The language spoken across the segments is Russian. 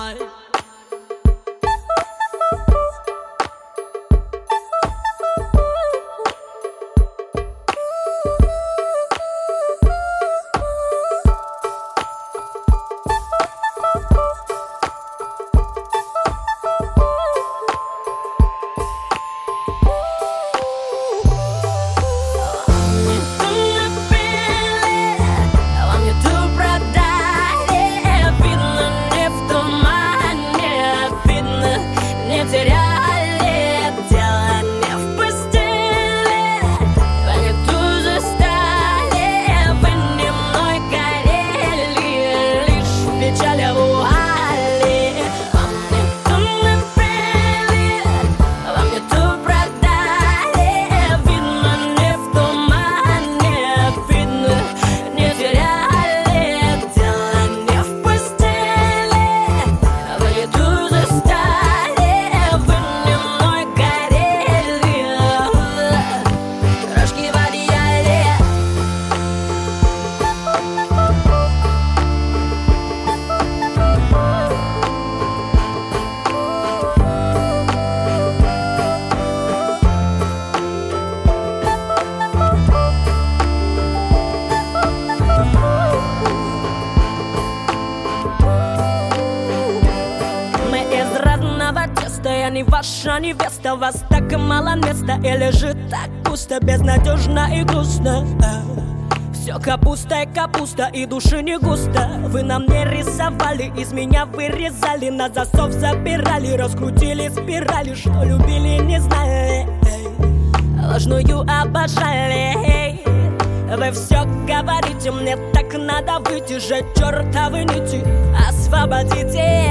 Я не ваша невеста, вас так мало места, и лежит так пусто, безнадежно и грустно. Все капуста и капуста, и души не густо. Вы нам не рисовали, из меня вырезали, на засов забирали, раскрутили спирали, что любили, не знали, ложную обожали. Вы все говорите, мне так надо выйти же, чертовы нити, освободите.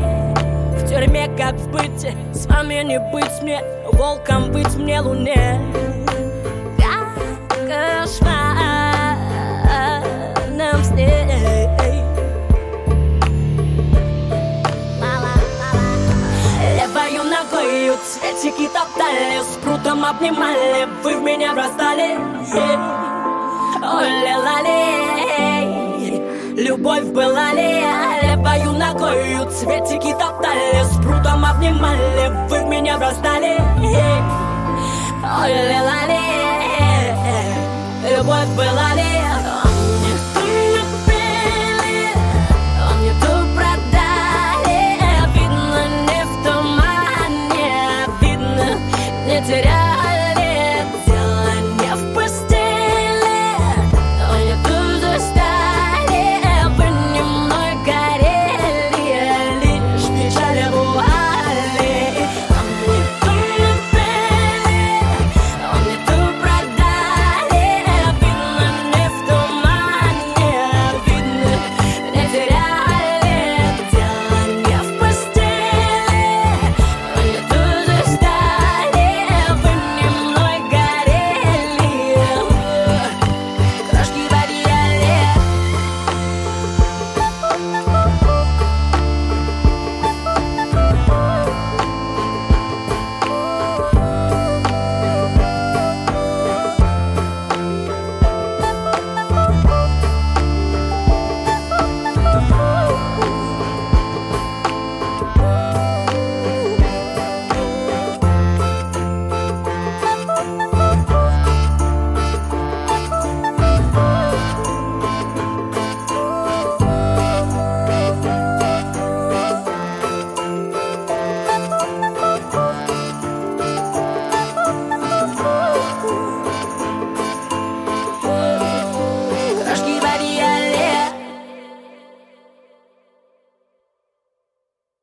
В тюрьме как в быте, с вами не быть мне, волком быть мне луне. Как кошмар нам с ней. Левою ногою цветики топтали, с прутом обнимали, вы в меня врастали. Ой-ля-ла-ли, любовь была ли? Левою ногою цветики топтали, с прутом обнимали, вы в меня врастали. Ой-ля-ла-ли, любовь была ли?